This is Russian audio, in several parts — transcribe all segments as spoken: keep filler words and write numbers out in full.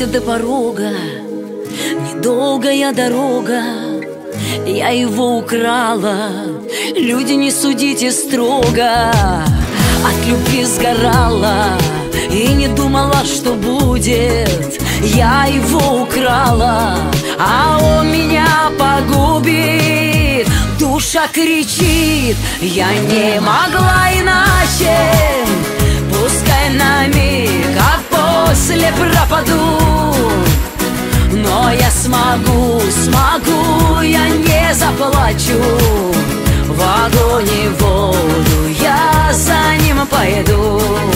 до порога, недолгая дорога. Я его украла, люди, не судите строго. От любви сгорала и не думала, что будет. Я его украла, а он меня погубит. Душа кричит, я не могла иначе. Пускай на миг, а после пропаду. Но я смогу, смогу, я не заплачу. В огонь и воду я за ним пойду.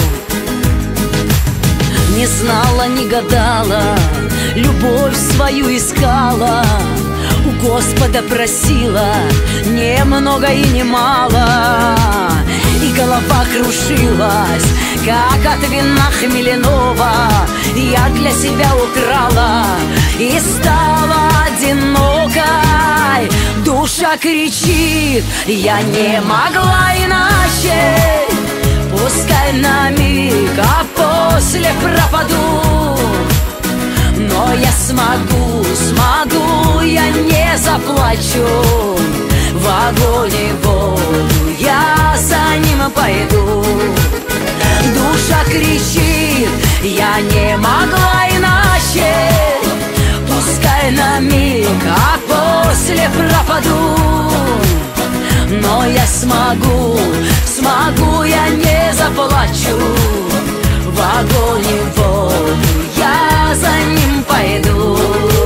Не знала, не гадала, любовь свою искала. У Господа просила немного и немало. И голова крушилась, как от вина хмеляного. Я для себя украла и стала одинокой. Душа кричит, я не могла иначе. Пускай на миг, а после пропаду. Но я смогу, смогу, я не заплачу. В огонь и воду я за ним пойду. Душа кричит, я не могла иначе. Пускай на миг, а после пропаду. Но я смогу, смогу, я не заплачу. В огонь и воду я за ним пойду.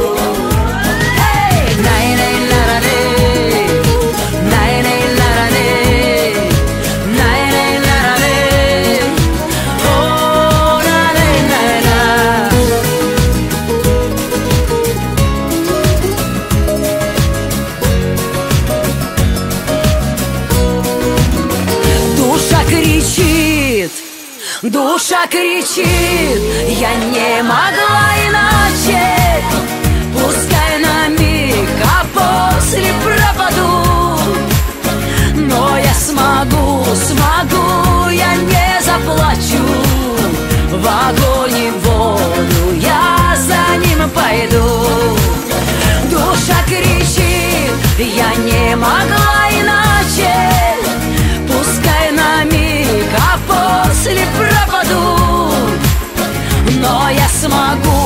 Душа кричит, я не могла иначе. Пускай на миг, а после пропаду. Но я смогу, смогу, я не заплачу. В огонь и воду я за ним пойду. Душа кричит, я не могла иначе. Пускай на миг, а после пропаду. Но я смогу,